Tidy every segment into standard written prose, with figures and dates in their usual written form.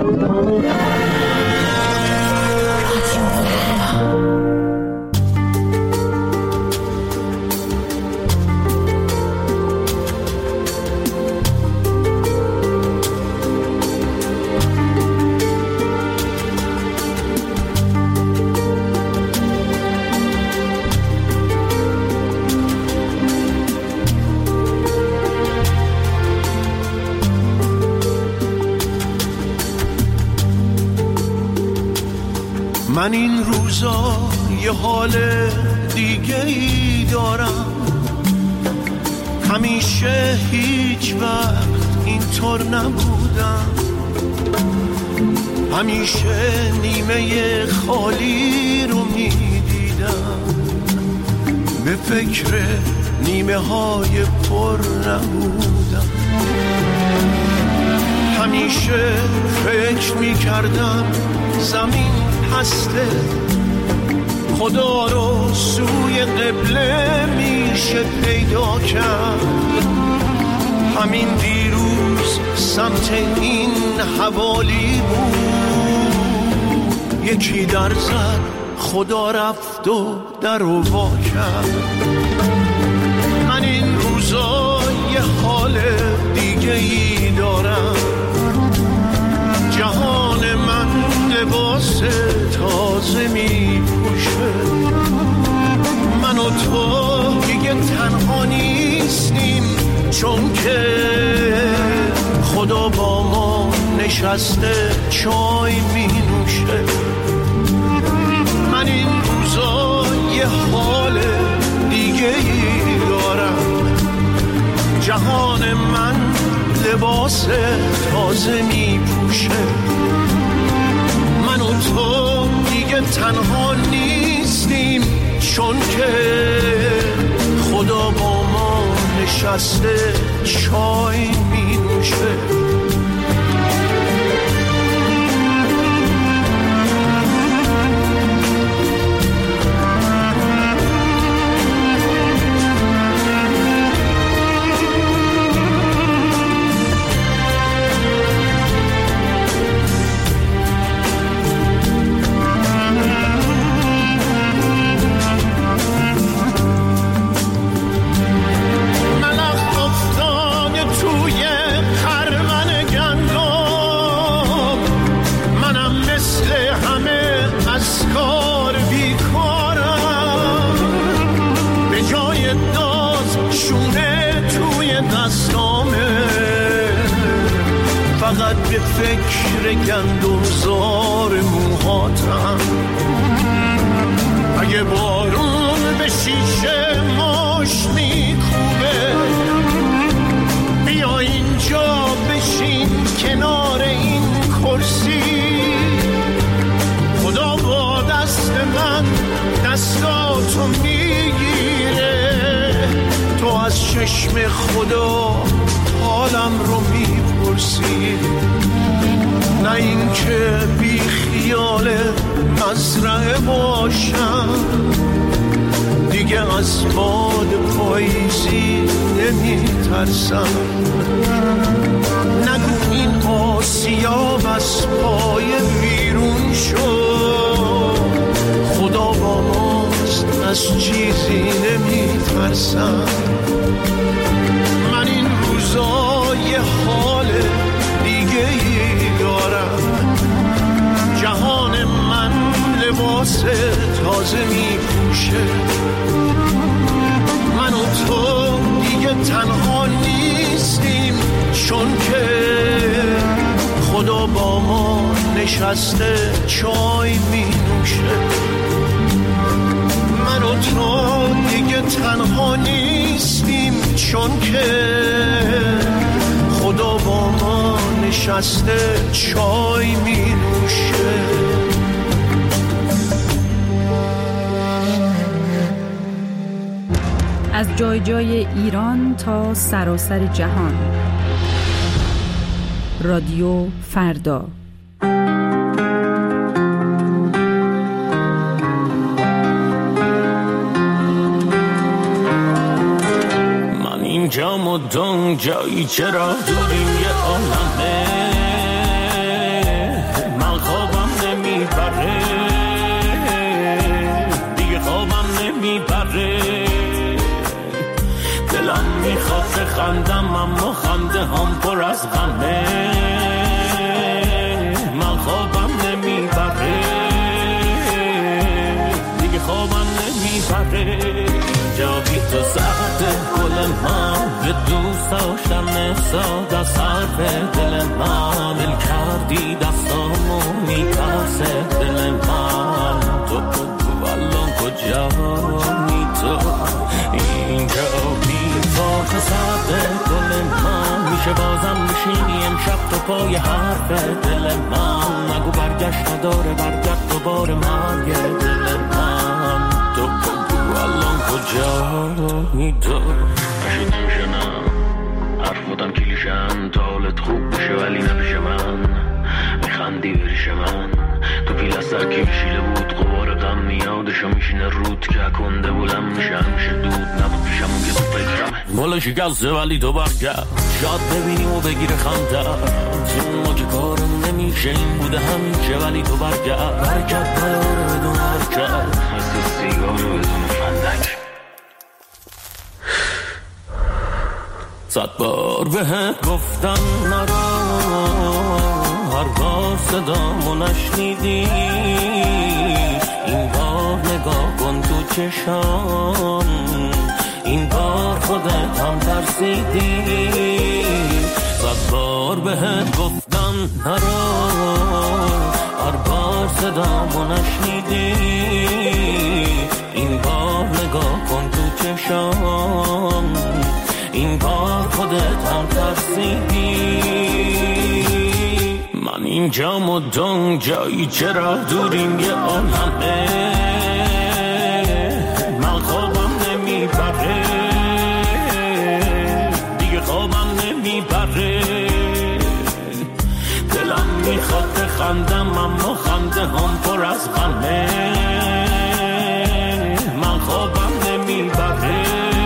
من این روزا یه حال دیگه ای دارم، همیشه هیچ وقت اینطور نبودم، همیشه نیمه خالی رو میدیدم، به فکر نیمه های پر نبودم، همیشه فکر میکردم زمین هسته، خدا رو سوی قبله میشه پیدا کرد، همین دیروز سمت این حوالی بود، یکی در زد خدا رفت و در رو وا کرد. من این روزا یه حال دیگه ای دارم، جهان من لباس تازه می پوشه، من و تو دیگه تنها نیستیم، چون که خدا با ما نشسته چای می نوشه. من این روزا یه حال دیگه ای دارم، جهان من لباس تازه می پوشه، من و تو دیگه تنها نیستیم، چون که خدا با ما نشسته چای می نوشه. فقط به فکر گندمزار موهاتم، اگه بارون به شیشه ماش میکوبه، بیا اینجا بشین کنار این کرسی، خدا با دست من دستاتو میگیره، تو از چشم خدا حالم رو میپرسی، نه این که بی خیال مزرعه باشم، دیگه از باد پاییزی نمیترسم، نگو این آسیاب از پای بیرون شد، خدا با ماست از چیزی نمیترسم. من این روزا یه حال دیگه ای دارم، جهان من لباس تازه می پوشه، من و تو دیگه تنها نیستیم، چون که خدا با ما نشسته چای می نوشه. من و تو دیگه تنها نیستیم، چون که خدا با ما نشسته چای می نوشه. از جای جای ایران تا سراسر جهان، رادیو فردا. من اینجا مدام جایی چرا دوریم یه عالمه، نمیبره، دیگه خوابم نمیبره. دلم میخواد بخندم اما خنده هم پر از غمه. من خوابم نمیبره، دیگه خوابم نمیبره. جا بی تو سخته گل من، به دوست داشتن ساده صرف دل من. دل کردی دستامو میترسه دل من. تو بگو الان کجایی تو؟ اینجا بی فاخ سخته گل من. میشه بازم بشینی امشب تو پای حرف دل من. نگو برگشت نداره، برگرد دوباره مرگ دل من. تو بگو الان کجایی تو؟ نشد میشنم حرف بودم کلیشم، تا حالت خوب بشه ولی نمیشه. من میخندی بریش من تو پیل از سرکی بشیده بود. غبار غم میادشو میشینه رود که کنده بلم میشه. همیشه دود نبود پیشم اون که تو فکرمه. بالا شکسته ولی تو برگرد، شاد ببینیم و بگیره خمتر. تو ما که کارم نمیشه این بوده همیشه ولی تو برگرد. برگرد نیاره بدون حرکت، مثل سیگار بدون فندک. 100 بار بهت گفتم نرو، هر بار صدامو نشنیدی. این بار نگاه کن تو چشام، این بار خودت هم ترسیدی. 100 بار بهت گفتم نرو، هر بار صدامو نشنیدی. این بار نگاه کن تو چشام، این بار خودت هم ترسیدی. من اینجام و دون جایی چرا دوریم یه عالمه. من خوابم نمیبره، دیگه خوابم نمیبره. دلم میخواد بخندم اما خنده هم پر از غمه. من خوابم نمیبره،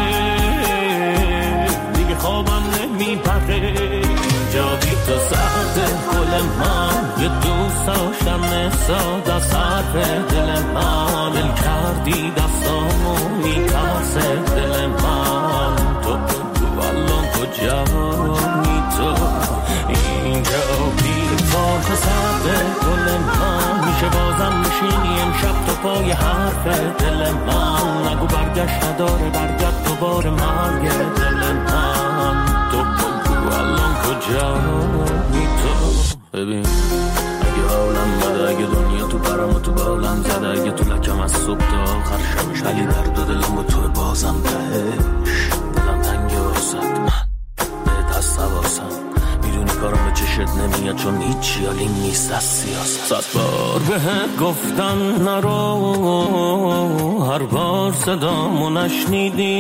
خوابم نمیبره. جا بی تو سخته گل من، یه دوست داشتم ساده صرف دل من. دل کردی دستامو میترسه دل من. تو بگو الان کجایی تو؟ اینجا بی فاخ سخته گل من. میشه بازم میشینی امشب تو پای حرف دل من. نگو برگشت نداره، برگرد دوباره مرگ دل من. تو بگو الان کجایی تو؟ ببین اگه حالم بده، اگه دنیا تو پرم و تو بالم زده، اگه تو لکم از صبح تا آخر شبش، ولی درد و دلم و تو بازم تهش. دلم تنگه واسد، من بهت هست حواسم. میدونی کارم به چشت نمیاد چون هیچ یالی نیست از سیاست. 100 بار بهت گفتم نرو، هر بار صدامو نشنیدی.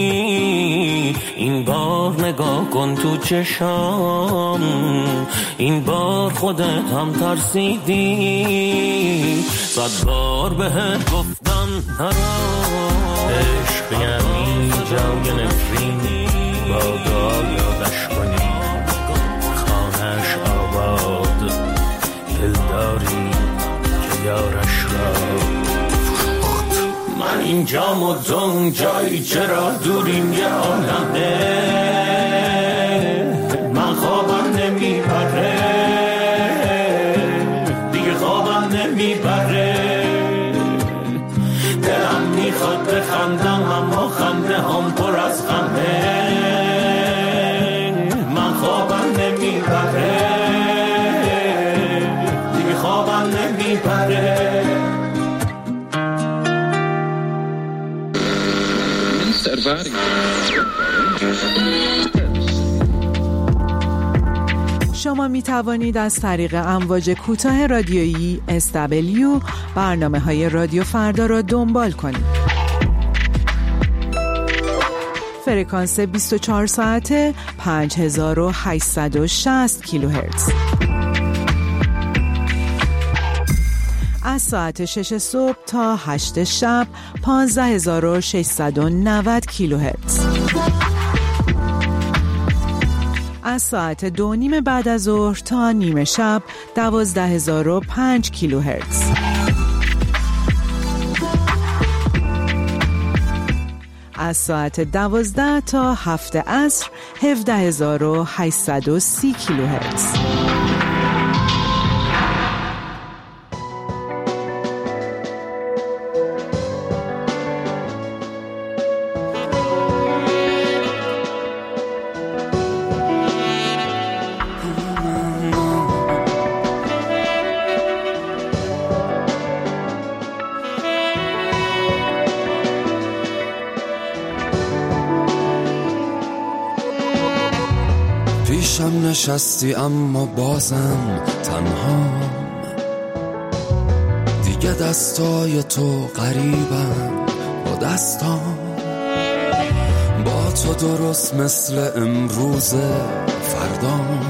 این بار نگاه کن تو چشام، این بار خودت هم ترسیدی. 100 بار بهت گفتم نرو. عشق یعنی جای نفرینی، با دعا یادش کنی خانهش آباد. دلداری که یارش را فروخت. من اینجام و دون جایی چرا دوریم یه عالمه. من خوابم نمیبره، دیگه خوابم نمیبره. دلم میخواد بخندم اما خنده هم پر از غمه. من خوابم نمیبره، دیگه خوابم نمیبره. شما می توانید از طریق امواج کوتاه رادیویی SW برنامه‌های رادیو فردا را دنبال کنید. فرکانس 24 ساعته 5860 کیلوهرتز. از ساعت 6 صبح تا 8 شب 15690 کیلوهرتز. از ساعت 2:30 بعد از ظهر تا نیمه شب 12005 کیلوهرتز. از ساعت 12 تا 7 عصر 17830 کیلوهرتز. پیشم نشستی اما بازم تنها، دیگه دستای تو قریبم با دستام، با تو درست مثل امروز فردام،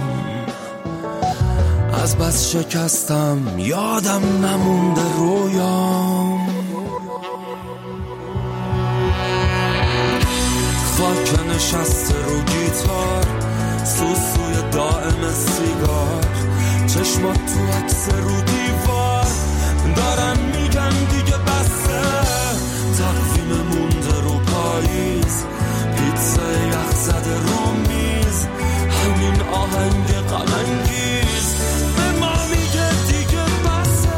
از بس شکستم یادم نمونده رویام، خاک نشسته رو گیتار، سوسوی دائم سیگار، چشمات تو عکس رو دیوار، دارن میگن دیگه بسه، تقویم مونده رو پاییز، پیتزا یخ زده رو میز، همین آهنگ غم انگیز به ما میگه دیگه بسه.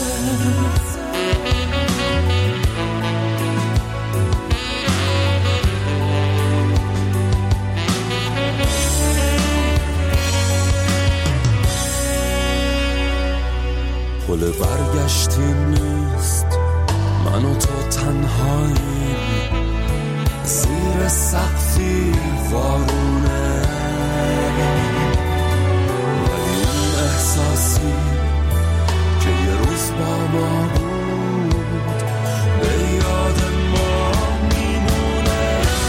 پل برگشتی نیست، من و تو تنهایی زیر سقفی وارونه، ولی اون احساسی که یه روز با ما بود به یاد ما میمونه.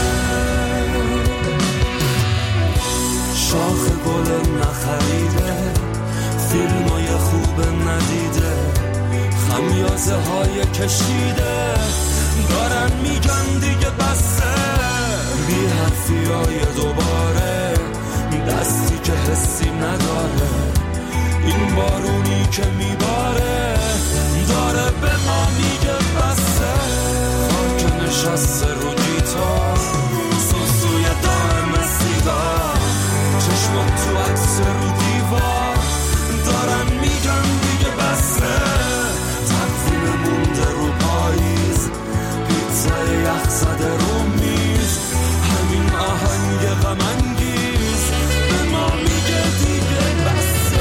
شاخ گل نخریده، فیلمای خوب ندیده، خمیازه های کشیده، دارن میگن دیگه بسه، بی حرفی های دوباره، دستی که حسی نداره، این بارونی که میباره داره به ما میگه بسه. خاک نشسته رو گیتار، سوسوی دائم سیگار، چشمات تو عکس رو دیوار، دارن میگن دیگه بسه، تقویم مونده رو پاییز، پیتزا یخ زده رو میز، همین آهنگ غم انگیز به ما میگه دیگه بسه.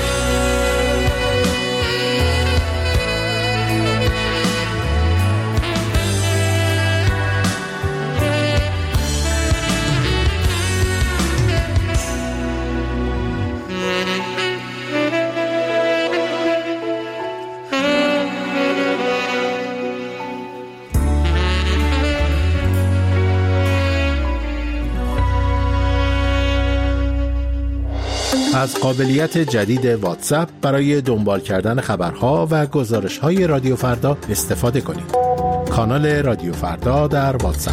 از قابلیت جدید واتساپ برای دنبال کردن خبرها و گزارش‌های رادیو فردا استفاده کنید. کانال رادیو فردا در واتساپ.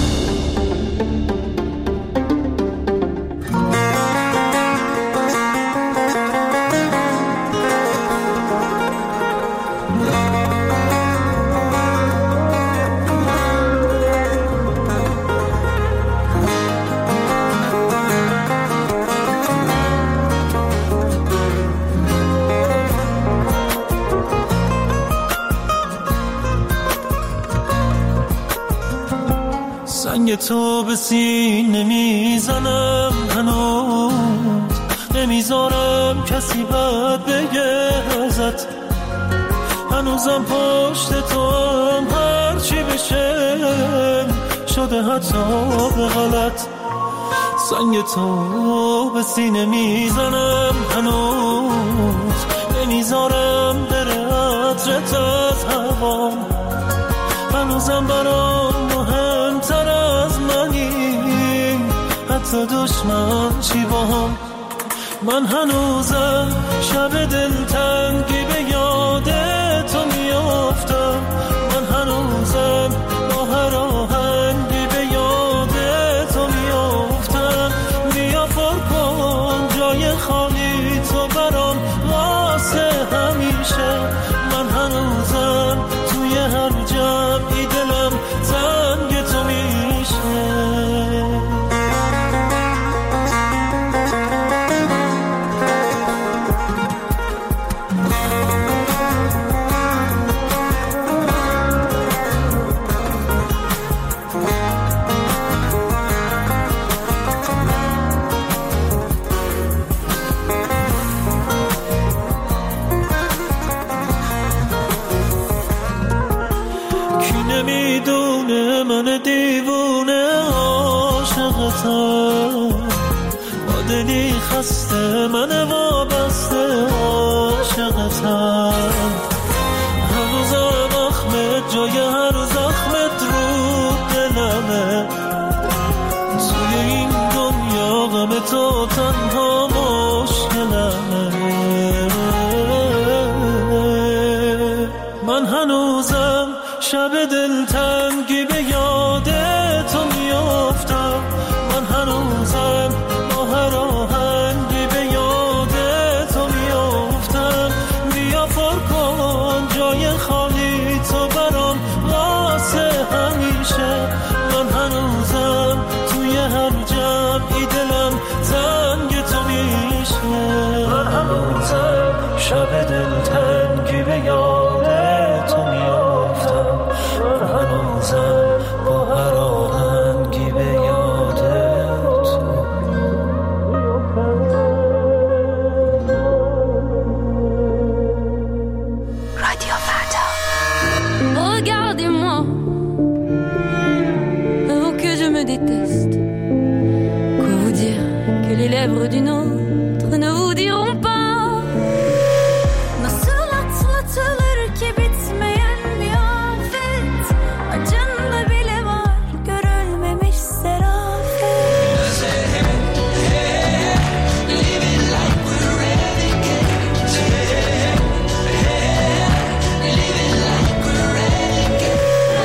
سنگ تو به سینه میزنم، هنوز نمیذارم کسی بد بگه ازت، هنوزم پشت تو هم هرچی بشه شده حتی به غلط. سنگ تو به سینه میزنم، هنوز نمیذارم بره عطرت از هوام، هنوزم برام مهمتر از منی، حتی دشمن چی با هم. من هنوزم شب دلتنگی به یاد تو میافتم، من هنوزم با هر آهنگی به یاد تو میافتم. بیا پر کن من دیوونه عاشقتم، با دلی خسته من وابسته عاشقتم. هنوزم اخمت جای هر زخمت رو دلمه، توی این دنیا غم تو تنها مشکلمه. من هنوزم شب دلتنگی به یاد تو میافتم، من هنوزم با هر آهنگی به یاد تو میافتم. بیا پر کن جای خالی تو برام واسه همیشه، من هنوزم توی هر جمعی دلم تنگ تو میشه. من هنوزم شب دلتنگی به یاد تو میافتم، من هنوزم با هر آهنگی به یاد تو. رادیو فردا. Regardez-moi, oh que je me déteste. Quoi vous dire que les lèvres d'une autre ne vous diront pas. Nasıl atlatılır ki bitmeyen bir afet, acında bile var görülmemiş serafet. Living like we're renegades. Living like we're renegades.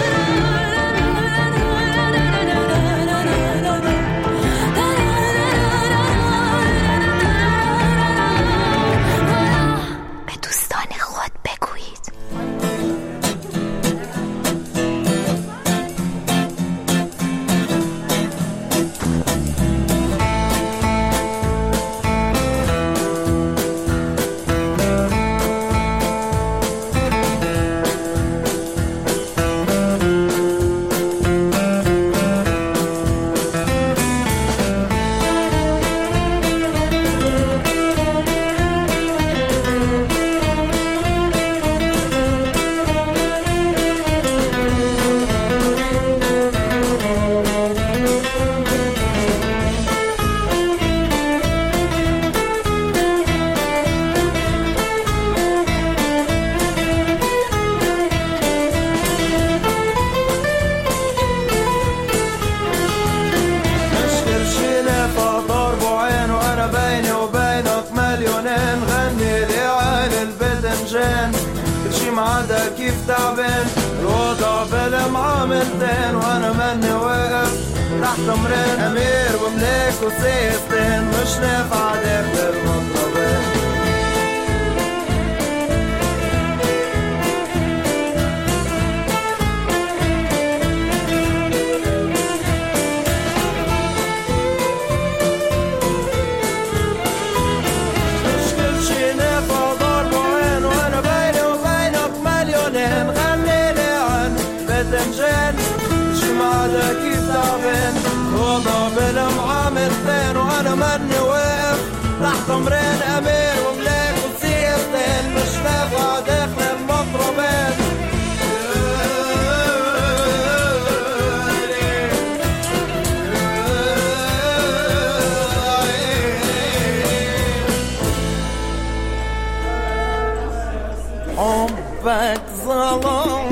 به دوستان خود بگویید. مشكل شيلة فطار بعين وانا بيني وبينك مليونين. غني لي عين البدنجان كل شي معدا كيف تعبان. الوضع بالمعاملتين وانا مني واقف تحت امرين. امير وملاك وسيستين مش نافع داخل المطربين. كيف تعبان وضع بالمعاملتين وانا مني واقف تحت امرين. امير وملاك وسيستين مش نافع داخل المطربين. حبك ظلام.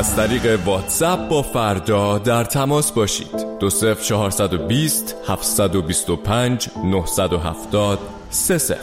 از طریق واتساپ با فردا در تماس باشید. 20420 725 970 30.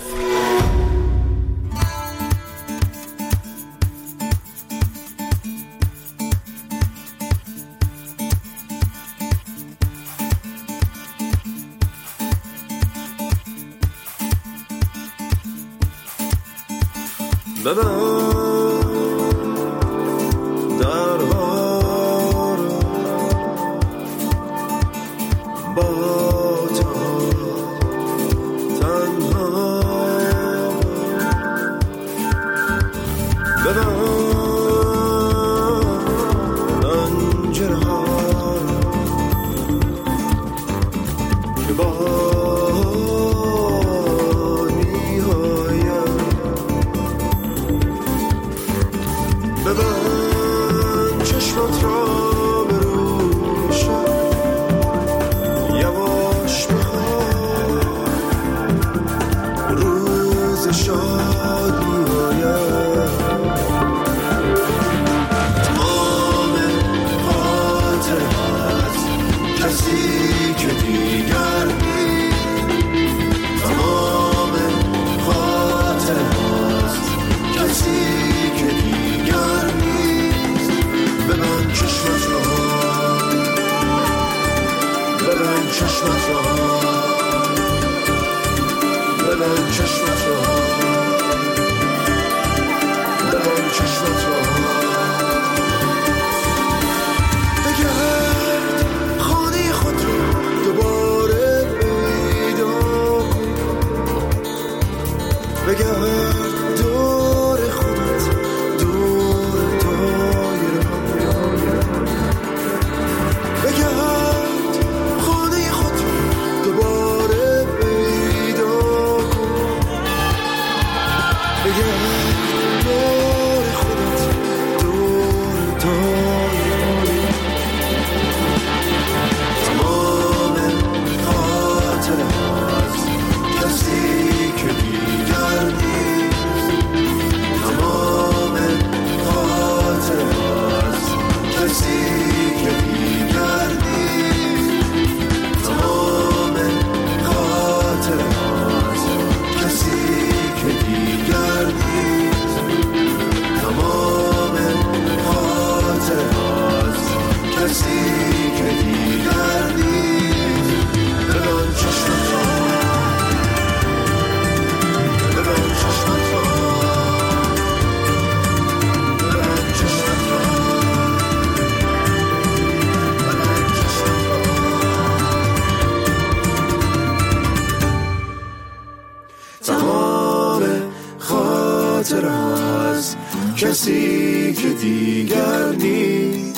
کسی که دیگر نیست،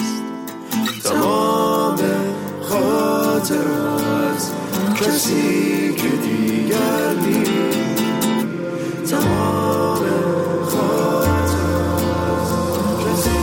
تمام خاطر از کسی که دیگر نیست، تمام خاطر از کسی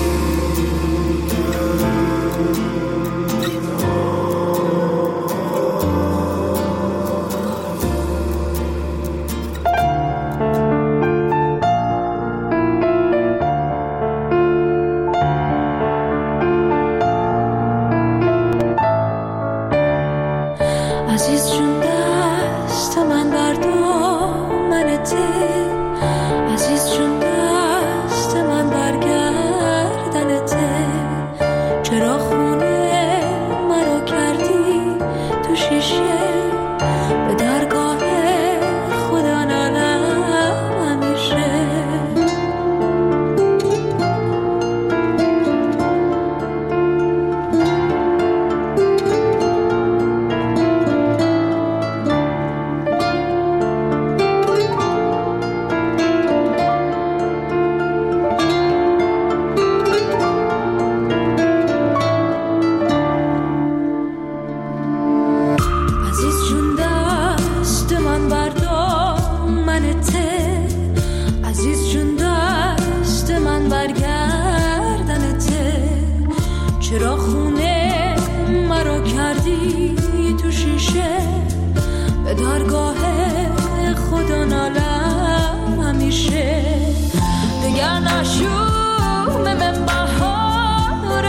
نشوم من بهار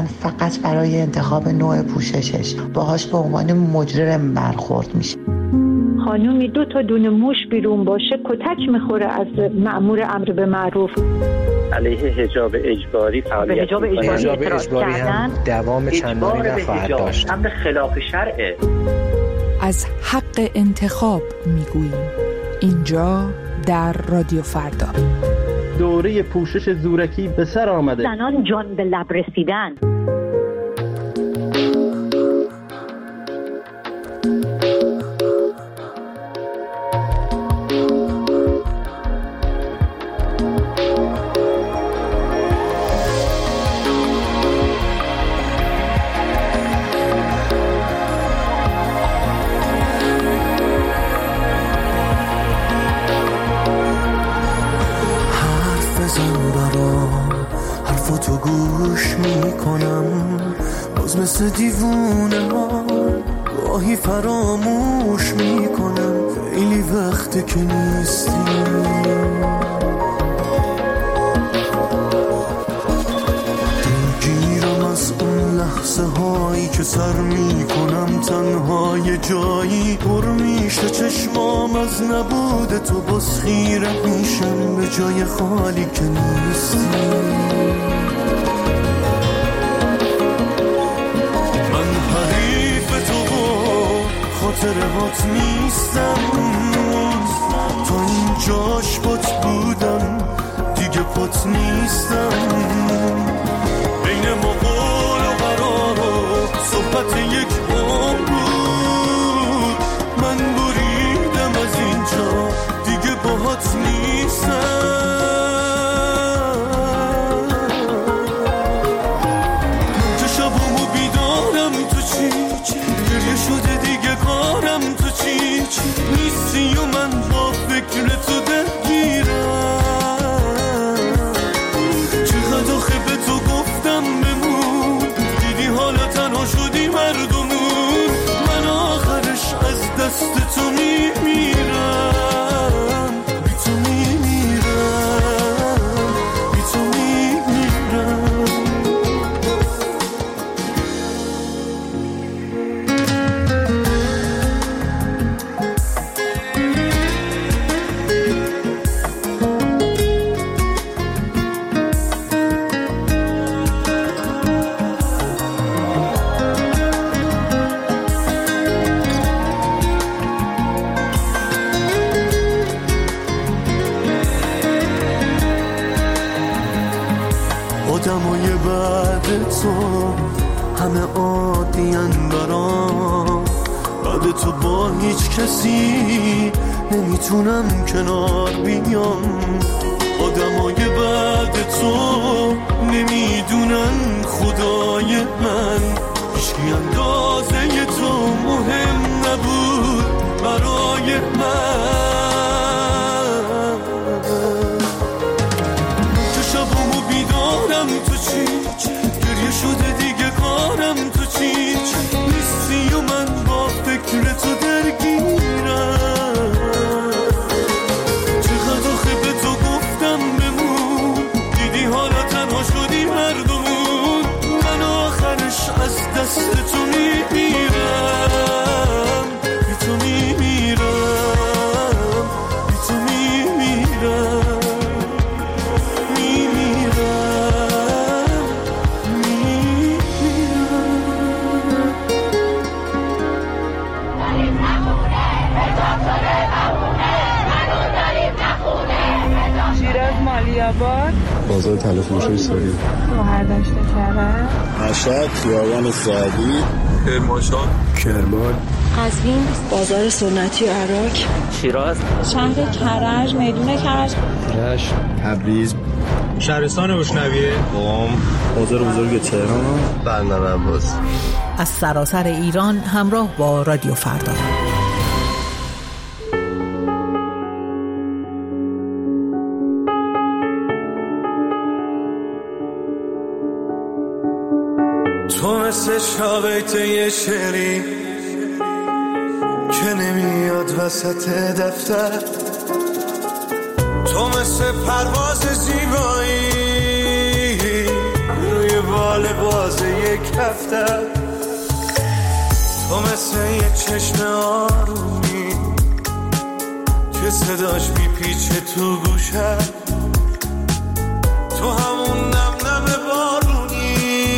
میگیرن فقط برای انتخاب نوع پوششش، باهاش به عنوان مجرم برخورد میشه. خانومی 2 تا دونه موش بیرون باشه کتک میخوره از مأمور امر به معروف. علیه حجاب اجباری فعالیت حجاب اجباری هم دوام چندانی نخواهد داشت. امر خلاف شرعه. از حق انتخاب میگوییم اینجا در رادیو فردا. دوره پوشش زورکی به سر آمده. زنان جان به لب رسیدن. حرفاتو گوش میکنم باز مثل دیوونه ها گاهی فراموش میکنم خیلی وقته که نیستی دلگیرم از اون لحظه هایی که سر میکنم تنهای جایی پر میشه چشمام از نبود تو باز خیره میشم به جای خالی که نیستی خاطرهات نیستم تا این جاش پات بودم دیگه پات نیستم بین ما قول و قرار و صحبت یک عمر بود من بریدم از اینجا دیگه باهات نیستم که شبامو بیدارم تو چی گریه شده دیگه کارم تو چی نیستی و من با فکر تو درگیرم چقدر آخه به تو گفتم بمون دیدی حالا تنها شدی مردمون من آخرش از دست تو میمیرم بی تو میمیرم بی تو میمیرم آدمای بعد تو همه عادی‌ان برام بعد تو با هیچ کسی نمیتونم کنار بیام آدمای بعد تو نمیدونن خدای من هیچکی اندازه تو مهم نبود برای من تو چی گریه شده دیگه کارم تو چی نیستی و من با فکر تو درگیرم چقدر آخه به تو گفتم بمون دیدی حالا تنها شدی مردمون من آخرش از دست تو میمیرم بی تو میمیرم بی تو میمیرم بازار طلا فروشی سوری شهرداشت کرد مشهد خیابان سعدی کرمانشاه کرمان قزوین بازار سنتی عراق شیراز شهر کرج میدون کرج رشت تبریز شهرستان روشنویه قم بازار بزرگ تهران بندر عباس از سراسر ایران همراه با رادیو فردا. تو مثل شابیت یه شعری که نمیاد وسط دفتر تو مثل پرواز زیبایی روی بال بازه کفتر. تو مثل یه چشم آرومی که صداش میپیچه تو گوشت، تو همون نم نم بارونی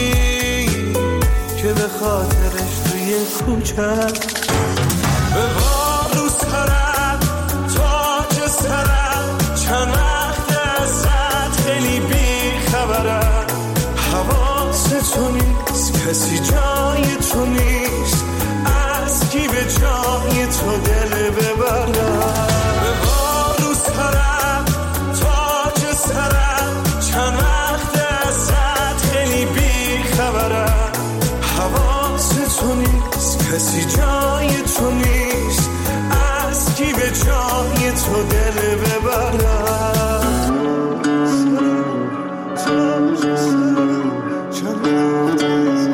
که به خاطرش توی کوچت به بار رو سرم تاج سرم چند وقت ازت خیلی بی خبرم. حواست تو نیست کسی جای تو نیست، از کی به جای تو دل ببرم. به بار رو سرم تاج سرم چند وقت ازت خیلی بی خبرم. حواست تو نیست کسی جای تو نیست، از کی به جای تو دل ببرم. تاج سرم چند وقت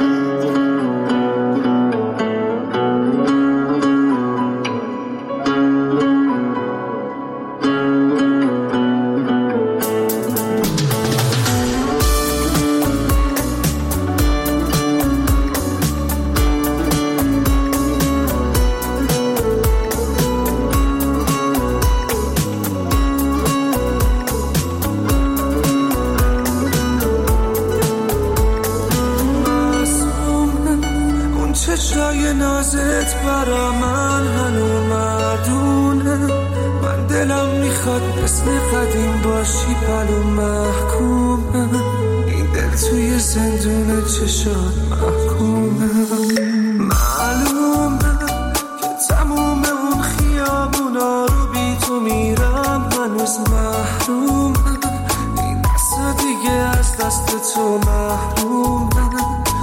چشای نازت برا من هنو مردونه. من دلم میخواد مثل قدیم باشی پلو محکومه. این دل توی زندون چشات محکومه. معلومه که تموم اون خیابونا رو بی تو میرم هنوز محرومه. این دست دیگه از دست تو محرومه.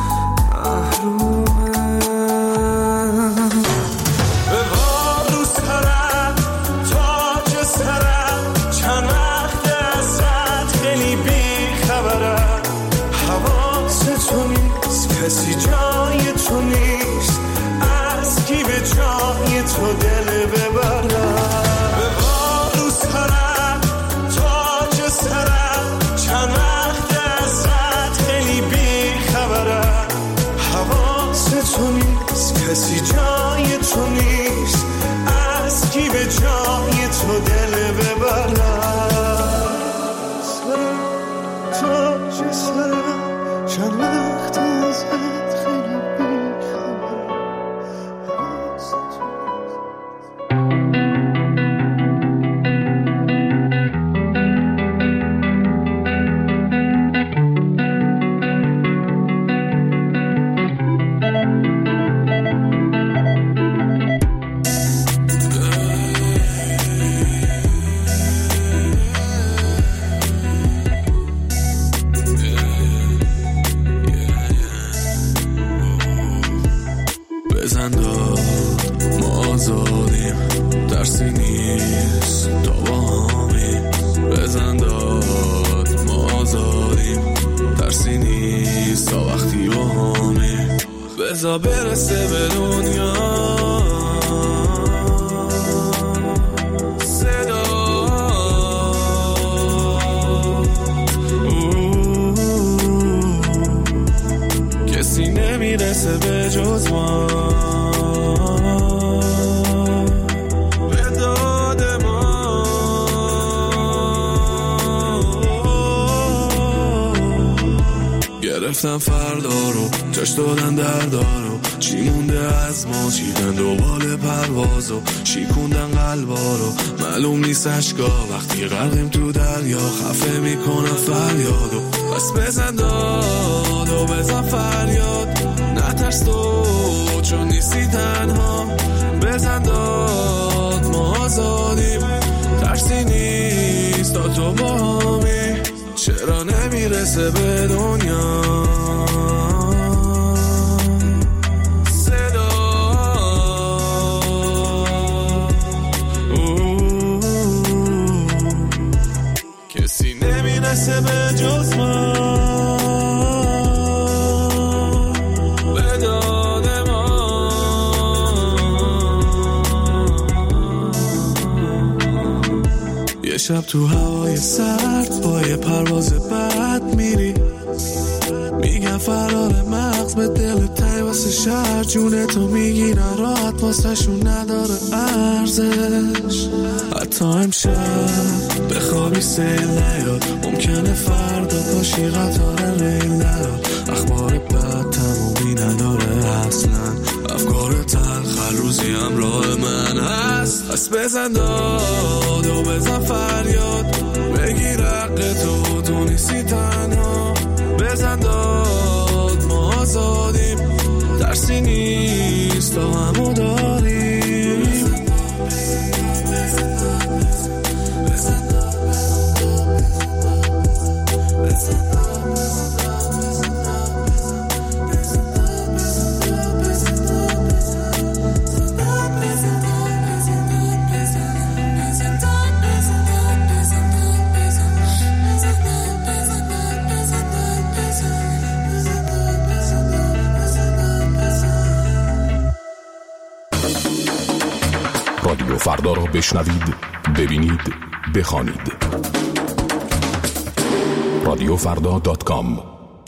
به بار رو سرم تاج سرم چند وقت ازت خیلی بی خبرم. حواست تو نیست کسی جای تو نیست، از کی به جای تو دل ببرم. به بار رو سرم تاج سرم چند وقت ازت خیلی بی خبرم. حواست تو نیست کسی جای تو نیست، از کی به جای تو دل ببرم. تاج سرم چند وقت ازت خیلی بی خبرم. بزن داد ما آزادیم، درسی نیست تا با همیم. بزن داد ما آزادیم، درسی نیست تا وقتی با همیم. بزا برسه به دنیا صدا کسی نمیرسه به جز ما. به داد ما گرفتم فردا رو، جاش دادن دردارو. چی مونده از ما، چیدن دوبال پروازو. شیکوندن قلبا رو، معلوم نیست اشکا. وقتی غرقیم تو دریا خفه میکنم فریادو. بس بزن داد و بزن فریاد، نترس تو چون نیستی تنها. بزن داد ما آزادیم، ترسی نیست تا تو با همی. چرا نمیرسه به دنیا صدا کسی نمیرسه به جز ما. به داد ما یه شب تو هوای سرد با یه پرواز بد میگن فرار مغز به دل تای واسه شهر، جون تو میگیرن راحت واسه شون نداره ارزش. حتی امشب بخوابی سیل نیاد، ممکنه فردا پاشی قطار ریل نیاد. اخبار بد تمومی نداره اصلا، افکار تلخ روزی همراه من هست. پس بزن داد و بزن فریاد، بگیر حق تو نیستی تنها. بزن داد ما آزادیم، درسی نیست تا همو داریم. رادیو فردا را بشنوید، ببینید، بخوانید. رادیوفردا.com.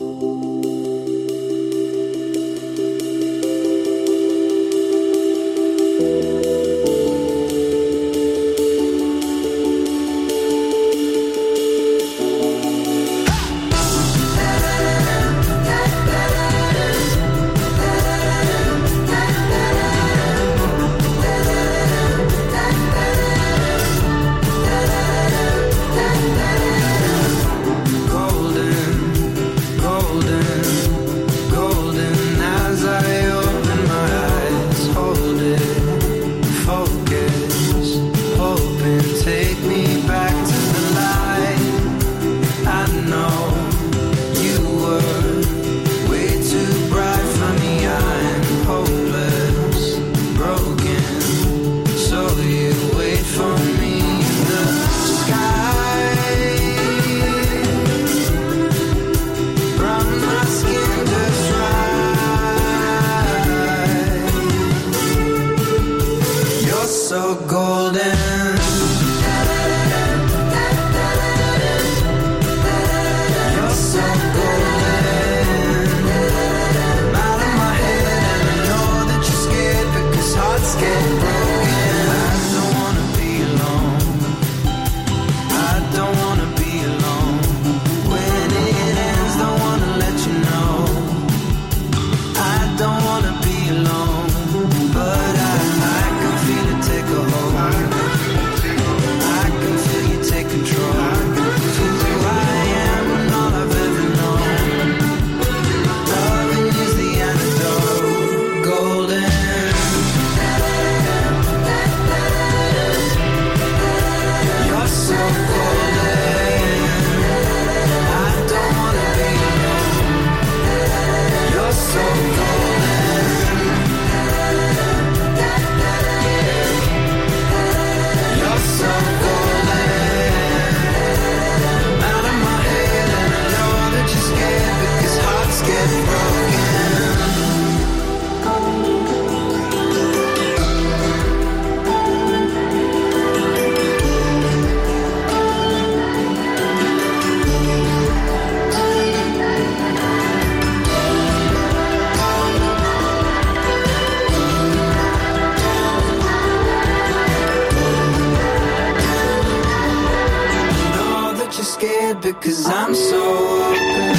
Because I'm so open.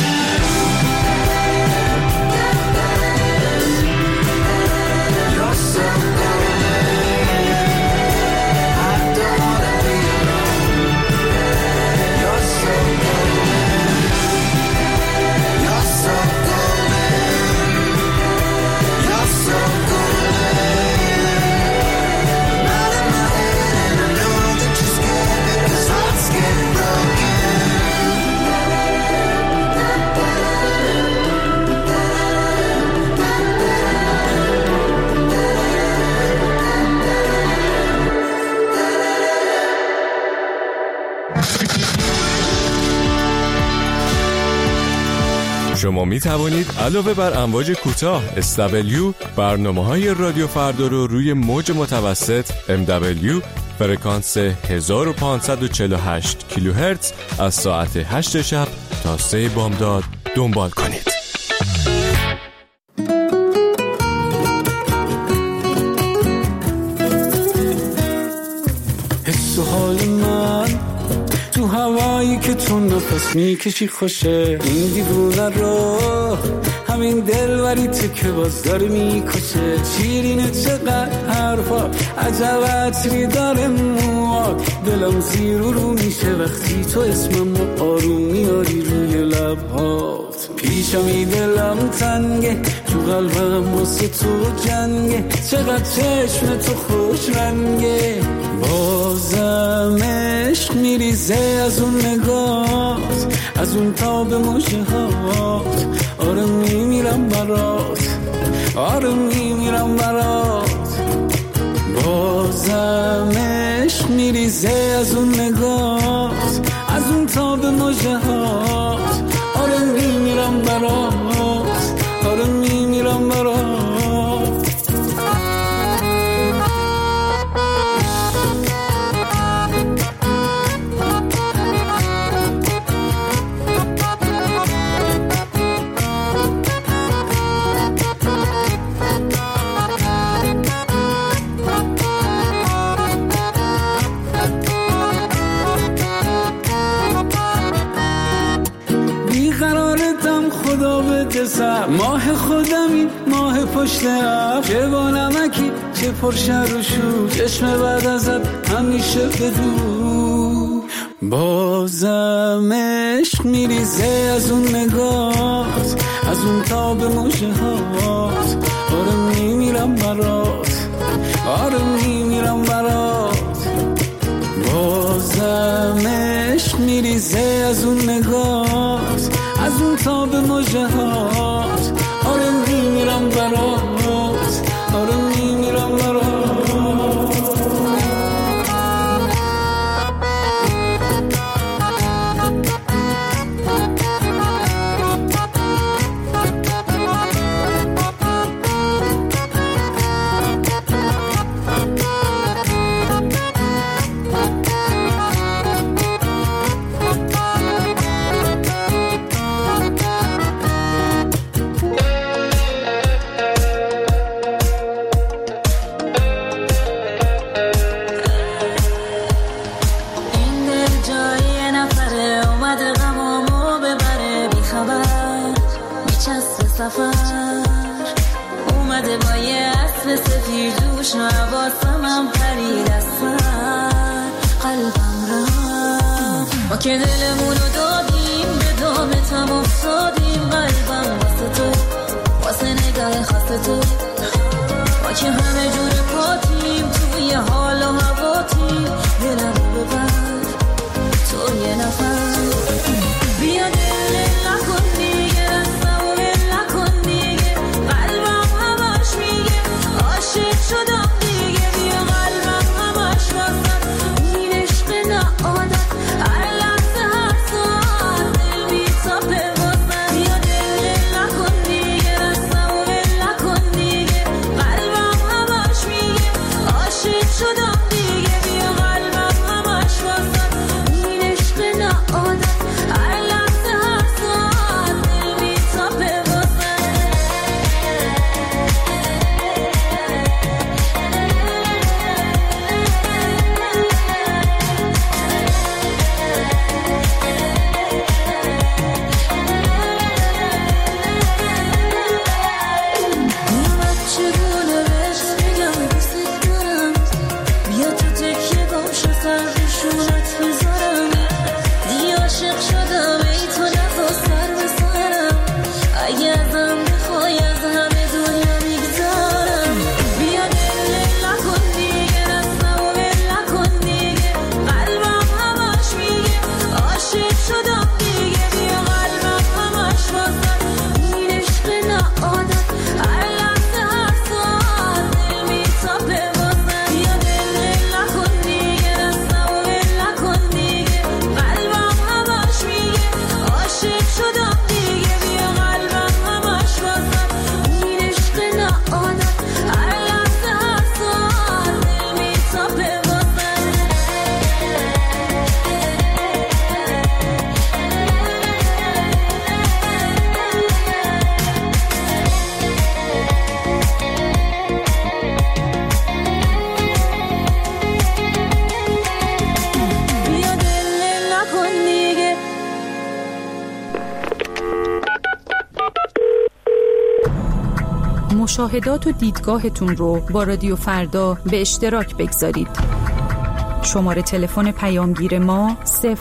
You're so golden. I don't wanna be alone. You're so golden. You're so golden. You're so golden. Out of my head and I know that you're scared because hearts get broken. شما می توانید علاوه بر امواج کوتاه SW برنامه‌های رادیو فردا رو روی موج متوسط MW فرکانس 1548 کیلوهرتز از ساعت 8 شب تا 3 بامداد دنبال کنید. حس و حال من تو هوایی که تو نفس میکشی خوشه. این دیوونه رو همین دلوریته که باز داره میکشه. شیرینه چقدر حرفا عجب عطری داره موات. دلم زیر و رو میشه وقتی تو اسمم آروم میاری روی لبهات. پیشمی دلم تنگه تو قلبم واسه تو جنگه. چقدر چشم تو خوش رنگه. بازم عشق میریزه از اون نگات، از اون تاب مژه هات. آره میمیرم برات، آره میمیرم برات. بازم عشق میریزه از اون نگات، از اون تاب مژه هات. آره میمیرم برات، آره میمیرم برات. خدا بده سر ماه خودمی، ماه پشت اب. چه با نمکی چه پرشر و شور، چشم بعد ازت همیشه بدور. بازم عشق میریزه از اون نگات، از اون تاب مژه هات. آره میمیرم برات، آره میمیرم برات. بازم عشق میریزه از اون نگات، از اون تاب مژه هات. آره میمیرم برات، آره میمیرم برات. اومده با یه اسب سفید دوش نواسمم پرید از سر. قلبم رفت ما که دلمونو دادیم به دامتم افتادیم. قلبم واسه تو، واسه نگاه خاص تو. ما که همه جور پاتیم توی حال و هواتیم. دلمو ببر تو یه نفر. بیا دل نکن دیگه، رستمو ول نکن دیگه. قلبم همش میگه عاشق شدم دیگه. بیا قلبم همش واسد این عشق نه عادت. هر لحظه هر ساعت دل میتاپه واسد. بیا دل نکن دیگه، رستمو ول نکن دیگه. قلبم همش میگه مشاهدات و دیدگاهتون رو با رادیو فردا به اشتراک بگذارید. شماره تلفن پیامگیر ما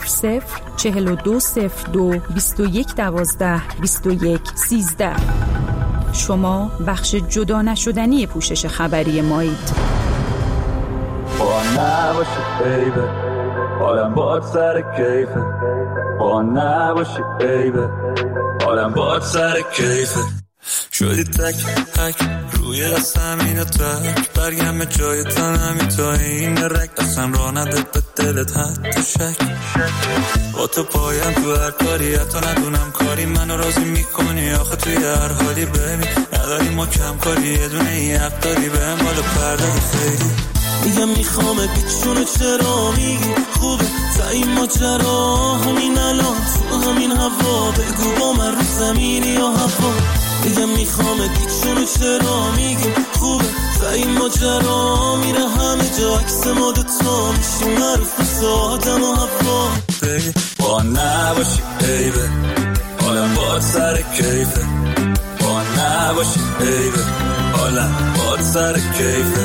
004202 2112 2113. شما بخش جدا نشدنی پوشش خبری مایید. با نباشی بیبه حالم باد سر کیفه، با نباشی بیبه حالم باد سر کیفه. شدی تک تک روی زمین تک برگم به جای تنمی تا این رک اصلا را نده به دلت حتی شک. با تو پایم تو هر کاری حتی ندونم کاری منو راضی میکنی آخه توی هر حالی ببین نداری ما کم کاری یه دونه این حق داری بهم بالا پرداخت خیلی میگم میخوامه بیچونه چرا میگی خوبه تا این ماجرا همین الان تو همین هوا بگو با من رو زمینی یا هوا. میگم میخوامه بیچونه چرا میگی خوبه تا این ماجرا میره همه جا عکس ما دوتا میشیم معروف مثل آدم و هوا. با نباشی بیبه حالم باد سر کیفه، با نباشی بیبه حالم باد سر کیفه.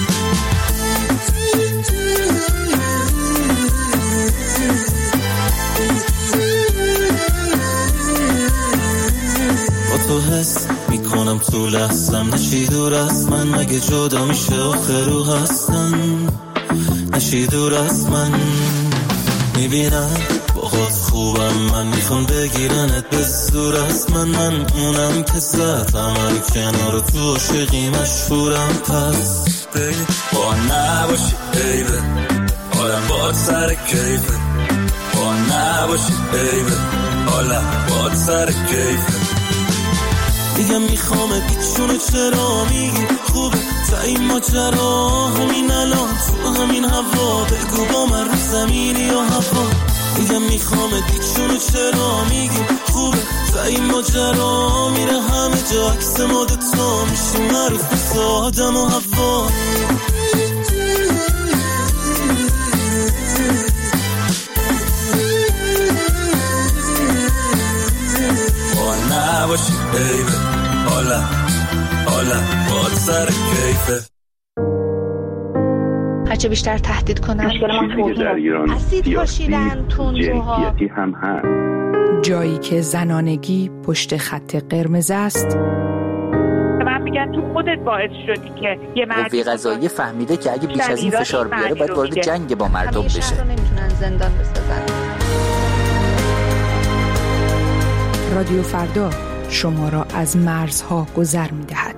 تو حس میکنم تو لحظم نشی دور از من مگه جدا میشه آخر رو هستن نشی دور از من میبینم با خود خوبم من میخوام بگیرنت به زور از من اونم که زد همه کنار تو عاشقی مشهورم پس با نباشی بیبه حالم باد سر کیفه، با نباشی بیبه حالم باد سر کیفه. میگم میخوامه بیچونه چرا میگی خوبه تا این ماجرا همین الان تو همین هوا بگو با من رو زمینی یا هوا. میگم میخوامه بیچونه چرا میگی خوبه تا این ماجرا میره همه جا عکس ما دوتا میشیم معروف مثل آدم و هوا. با نباشی بیبه حالم باد سر کیفه. هرچه بیشتر تهدید کنن مشکل ما در ایران اسید پاشیدن تندروها جنسیتی هم هست. جایی که زنانگی پشت خط قرمز است. من میگن تو خودت باعث شدی که یه قوه قضاییه فهمیده که اگه بیش از این فشار بیاره باید وارد جنگ با مردم بشه. شهر رو نمیتونن زندان بسازن. رادیو فردا شما را از مرزها گذر می‌دهد.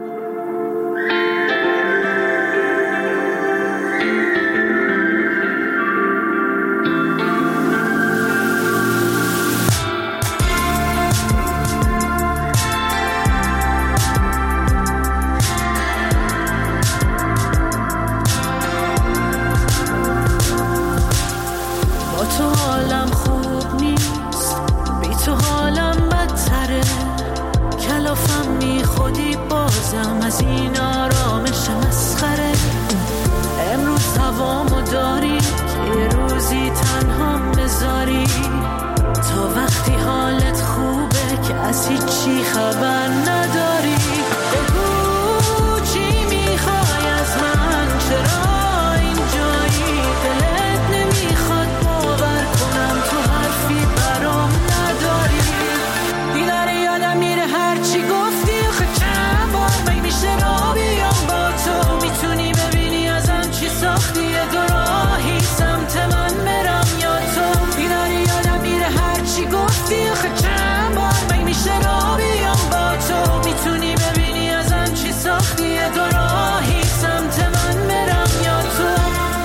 با تو حالم خوب نیست، بی تو حالم بدتره، کلافم بی خودی بازم از این آرامش مسخره. امروز هوامو داری که یه روزی تنها بذاری، تا وقتی حالت خوبه که از هیچی خبر نداری. بگو چی میخوای از من، چرا اینجایی، دلت نمیخواد باور کنم تو حرفی برام نداری. دیداره یادم میره هرچی گفتی، آخه چند بار میشه را بیام با تو. میتونی ببینی ازم چی ساختی، یه دو راهی سمت من برم یا تو. دیداره یادم میره هرچی گفتی، آخه چند بار میشه را بیام با تو. میتونی ببینی ازم چی ساختی، یه دو راهی سمت من برم یا تو.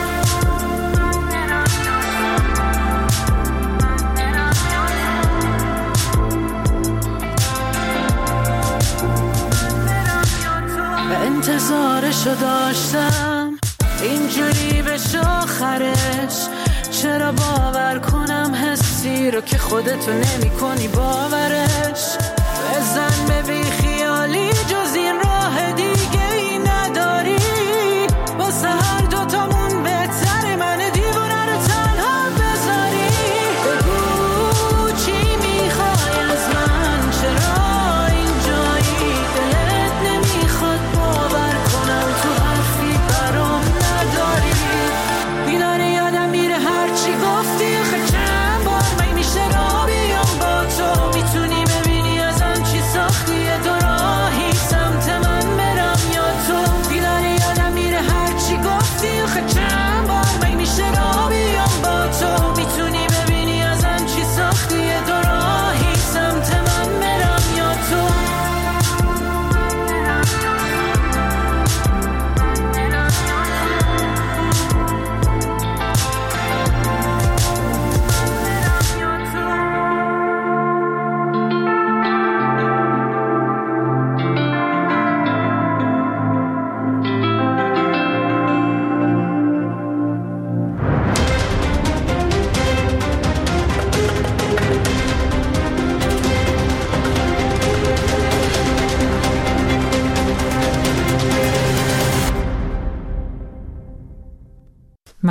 انتظارشو داشتم اینجوری بشه آخرش، چرا باور کنم حسی رو که خودتو نمی کنی باورش. بزن به بی خیالی جز این راه دیگه ای نداری، واسه هر دوتامون بهتره من دیوونه رو تنها بذاری. بگو چی میخوای از من، چرا اینجایی، دلت نمیخواد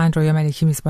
من رویا ملکی میزبان